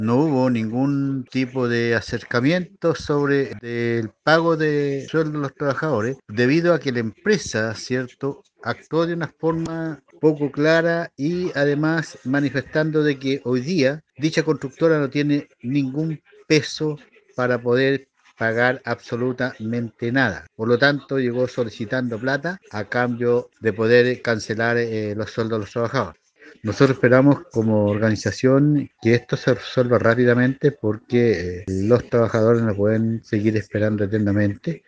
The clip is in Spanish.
No hubo ningún tipo de acercamiento sobre el pago de sueldo de los trabajadores, debido a que la empresa, ¿cierto?, actuó de una forma poco clara y además manifestando de que hoy día dicha constructora no tiene ningún peso para poder pagar absolutamente nada. Por lo tanto, llegó solicitando plata a cambio de poder cancelar los sueldos de los trabajadores. Nosotros esperamos como organización que esto se resuelva rápidamente porque los trabajadores no pueden seguir esperando eternamente